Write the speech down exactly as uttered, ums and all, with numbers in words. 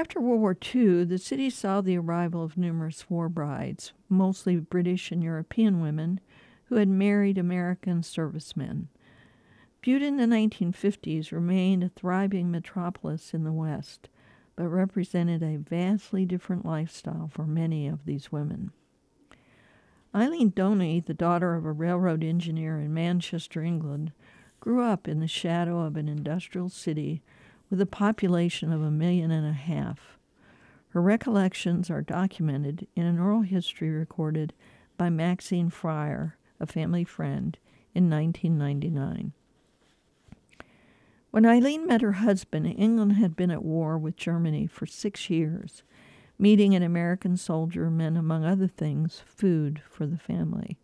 After World War Two, the city saw the arrival of numerous war brides, mostly British and European women, who had married American servicemen. Butte in the nineteen fifties remained a thriving metropolis in the West, but represented a vastly different lifestyle for many of these women. Eileen Doney, the daughter of a railroad engineer in Manchester, England, grew up in the shadow of an industrial city with a population of a million and a half. Her recollections are documented in an oral history recorded by Maxine Fryer, a family friend, in nineteen ninety-nine. When Eileen met her husband, England had been at war with Germany for six years. Meeting an American soldier meant, among other things, food for the family.